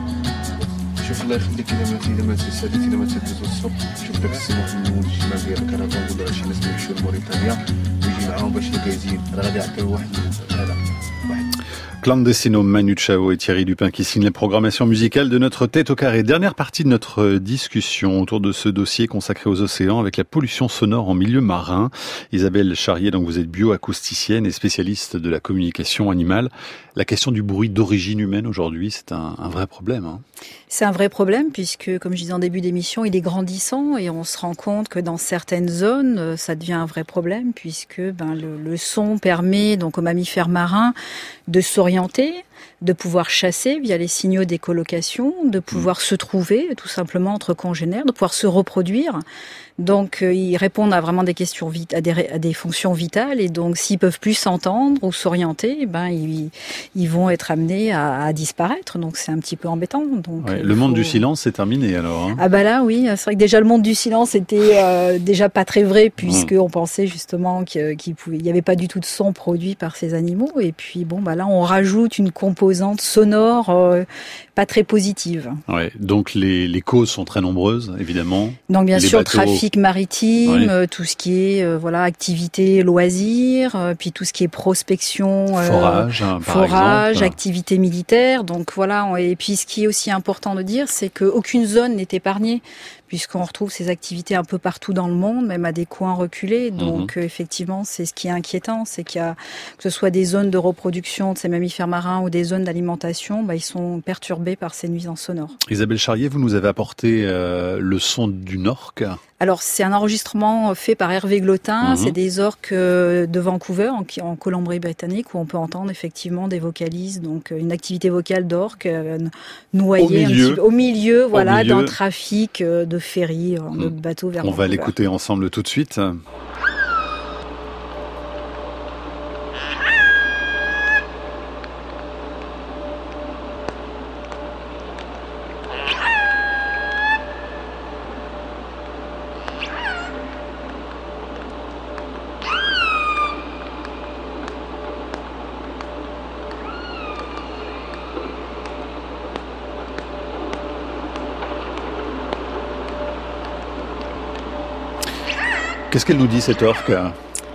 شوف الله يخليك اذا ما اذا ما تسالي اذا ما تدوز الصبح شوف داك السيمون في المول الشمال ديال الكرفان ولا شي ناس يمشيو لموريتانيا ويجي معاهم باش يجازين راه غادي يعطيو واحد هذا واحد Clandestino, Manu Chao et Thierry Dupin qui signent la programmation musicale de notre Tête au carré. Dernière partie de notre discussion autour de ce dossier consacré aux océans avec la pollution sonore en milieu marin. Isabelle Charrier, donc vous êtes bioacousticienne et spécialiste de la communication animale. La question du bruit d'origine humaine aujourd'hui, c'est un, un vrai problème. Hein. C'est un vrai problème puisque, comme je disais en début d'émission, il est grandissant et on se rend compte que dans certaines zones, ça devient un vrai problème puisque ben, le, le son permet donc aux mammifères marins de s'orienter, de pouvoir chasser via les signaux d'écholocation, de pouvoir mmh. se trouver tout simplement entre congénères, de pouvoir se reproduire. Donc euh, ils répondent à vraiment des questions vit- à, des, à des fonctions vitales et donc s'ils peuvent plus s'entendre ou s'orienter, ben ils, ils vont être amenés à, à disparaître. Donc c'est un petit peu embêtant. Donc ouais, le faut... monde du silence c'est terminé alors. Hein. Ah bah là oui, c'est vrai que déjà le monde du silence était euh, déjà pas très vrai puisque mmh. on pensait justement qu'il, qu'il pouvait, il y avait pas du tout de son produit par ces animaux et puis bon bah là on rajoute une composante sonore euh, pas très positive. Ouais, donc les, les causes sont très nombreuses évidemment. Donc bien les sûr bateaux... trafic maritime, oui. euh, tout ce qui est euh, voilà activité loisirs, euh, puis tout ce qui est prospection, euh, forage, hein, par forage, exemple. activité militaire. Donc voilà, on, et puis ce qui est aussi important de dire, c'est qu'aucune zone n'est épargnée, puisqu'on retrouve ces activités un peu partout dans le monde, même à des coins reculés. Donc mmh. euh, effectivement, c'est ce qui est inquiétant, c'est qu'il y a que ce soit des zones de reproduction de ces mammifères marins ou des zones d'alimentation, bah, ils sont perturbés par ces nuisances sonores. Isabelle Charrier, vous nous avez apporté euh, le son d'une orque. Alors c'est un enregistrement fait par Hervé Glotin, mmh. c'est des orques de Vancouver en, en Colombie-Britannique où on peut entendre effectivement des vocalises, donc une activité vocale d'orques euh, noyées au milieu, un petit peu, au milieu voilà, au milieu. Dans le trafic de ferry, mmh. de bateaux vers On Vancouver. va l'écouter ensemble tout de suite. Qu'est-ce qu'elle nous dit, cette orque ?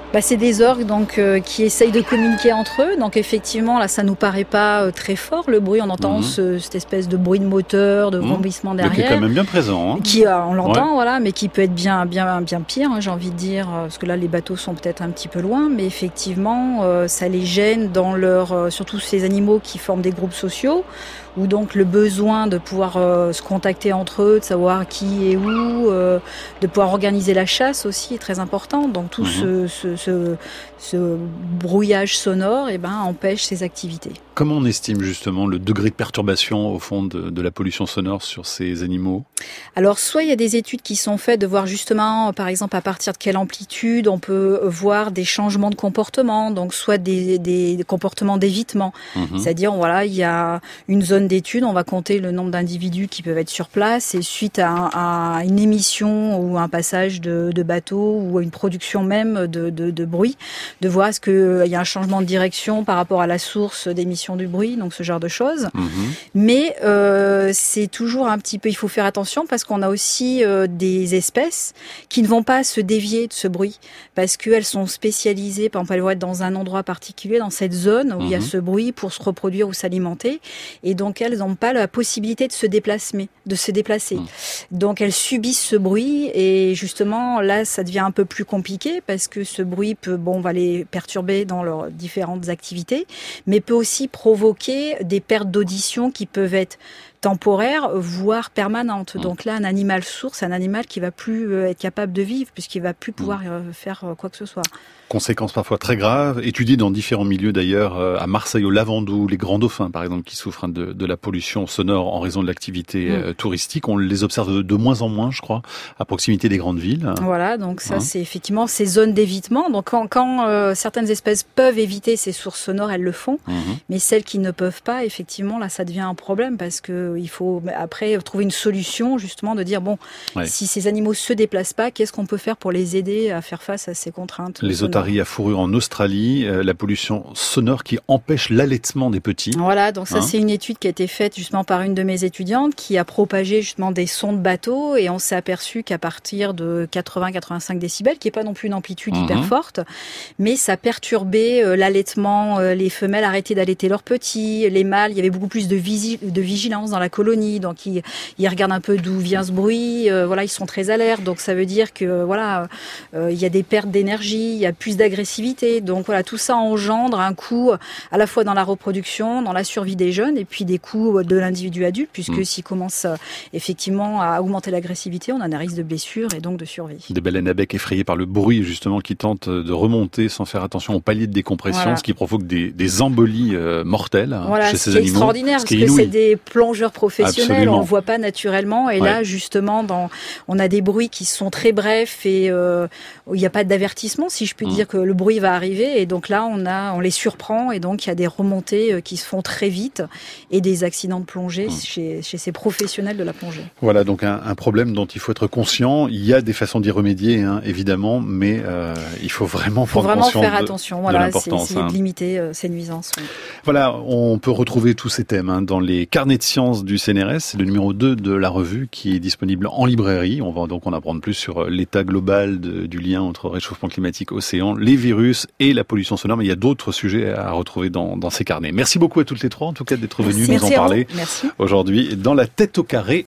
Bah, c'est des orgues donc euh, qui essayent de communiquer entre eux. Donc effectivement, là, ça nous paraît pas euh, très fort le bruit. On entend mmh. ce, cette espèce de bruit de moteur, de mmh. vrombissement derrière. Mais qui est quand même bien présent. Hein. Qui, euh, on l'entend, ouais. voilà, mais qui peut être bien, bien, bien pire. Hein, j'ai envie de dire, euh, parce que là, les bateaux sont peut-être un petit peu loin, mais effectivement, euh, ça les gêne dans leur, euh, surtout ces animaux qui forment des groupes sociaux, où donc le besoin de pouvoir euh, se contacter entre eux, de savoir qui est où, euh, de pouvoir organiser la chasse aussi est très important. Donc tout mmh. ce, ce, ce, ce brouillage sonore eh ben, empêche ces activités. Comment on estime justement le degré de perturbation au fond de, de la pollution sonore sur ces animaux ? Alors soit il y a des études qui sont faites de voir justement, par exemple, à partir de quelle amplitude on peut voir des changements de comportement, donc soit des, des, des comportements d'évitement, mmh. c'est-à-dire voilà, il y a une zone d'études, on va compter le nombre d'individus qui peuvent être sur place et suite à, à une émission ou un passage de, de bateau ou à une production même de, de, de bruit, de voir est-ce qu'il y a un changement de direction par rapport à la source d'émission du bruit, donc ce genre de choses. Mmh. Mais euh, c'est toujours un petit peu, il faut faire attention parce qu'on a aussi euh, des espèces qui ne vont pas se dévier de ce bruit parce qu'elles sont spécialisées, par exemple elles vont être dans un endroit particulier, dans cette zone où mmh. il y a ce bruit pour se reproduire ou s'alimenter et donc elles n'ont pas la possibilité de se déplacer, de se déplacer. Mmh. Donc elles subissent ce bruit et justement là ça devient un peu plus compliqué parce que ce bruit peut, bon, va les perturber dans leurs différentes activités, mais peut aussi provoquer des pertes d'audition qui peuvent être temporaires, voire permanentes. Mmh. Donc là, un animal sourd, c'est un animal qui va plus être capable de vivre puisqu'il va plus pouvoir mmh. faire quoi que ce soit. Conséquences parfois très graves, étudiées dans différents milieux d'ailleurs, à Marseille, au Lavandou, les grands dauphins par exemple qui souffrent de, de la pollution sonore en raison de l'activité mmh. euh, touristique. On les observe de, de moins en moins, je crois, à proximité des grandes villes. Voilà, donc ça hein. c'est effectivement ces zones d'évitement. Donc quand, quand euh, certaines espèces peuvent éviter ces sources sonores, elles le font, mmh. mais celles qui ne peuvent pas, effectivement, là ça devient un problème parce que il faut après trouver une solution justement de dire bon, ouais. si ces animaux se déplacent pas, qu'est-ce qu'on peut faire pour les aider à faire face à ces contraintes les sonores. À fourrure en Australie, euh, la pollution sonore qui empêche l'allaitement des petits. Voilà, donc ça hein. c'est une étude qui a été faite justement par une de mes étudiantes qui a propagé justement des sons de bateau et on s'est aperçu qu'à partir de quatre-vingts à quatre-vingt-cinq décibels, qui n'est pas non plus une amplitude mmh. hyper forte, mais ça perturbait euh, l'allaitement, euh, les femelles arrêtaient d'allaiter leurs petits, les mâles, il y avait beaucoup plus de, visi- de vigilance dans la colonie, donc ils, ils regardent un peu d'où vient ce bruit, euh, voilà, ils sont très alertes, donc ça veut dire que voilà, euh, il y a des pertes d'énergie, il y a plus d'agressivité. Donc voilà, tout ça engendre un coût à la fois dans la reproduction, dans la survie des jeunes et puis des coûts de l'individu adulte puisque mmh. s'il commence effectivement à augmenter l'agressivité, on a un risque de blessure et donc de survie. Des baleines à bec effrayées par le bruit justement qui tentent de remonter sans faire attention au palier de décompression, voilà. ce qui provoque des, des embolies euh, mortelles voilà, chez ces animaux. C'est extraordinaire parce que c'est des plongeurs professionnels, Absolument. on ne le voit pas naturellement et ouais. là justement dans, on a des bruits qui sont très brefs et euh, il n'y a pas d'avertissement si je puis mmh. dire que le bruit va arriver et donc là on a on les surprend et donc il y a des remontées qui se font très vite et des accidents de plongée mmh. chez chez ces professionnels de la plongée. Voilà donc un, un problème dont il faut être conscient. Il y a des façons d'y remédier hein, évidemment, mais euh, il faut vraiment faut prendre vraiment conscience faire de, attention. de voilà, l'importance. C'est, c'est hein. de limiter euh, ces nuisances. Oui. Voilà, on peut retrouver tous ces thèmes hein, dans les carnets de sciences du C N R S. C'est le numéro deux de la revue qui est disponible en librairie. On va donc en apprendre plus sur l'état global de, du lien entre réchauffement climatique, océan, les virus et la pollution sonore, mais il y a d'autres sujets à retrouver dans, dans ces carnets. Merci beaucoup à toutes les trois, en tout cas, d'être venues nous en parler Merci. aujourd'hui dans La Tête au carré.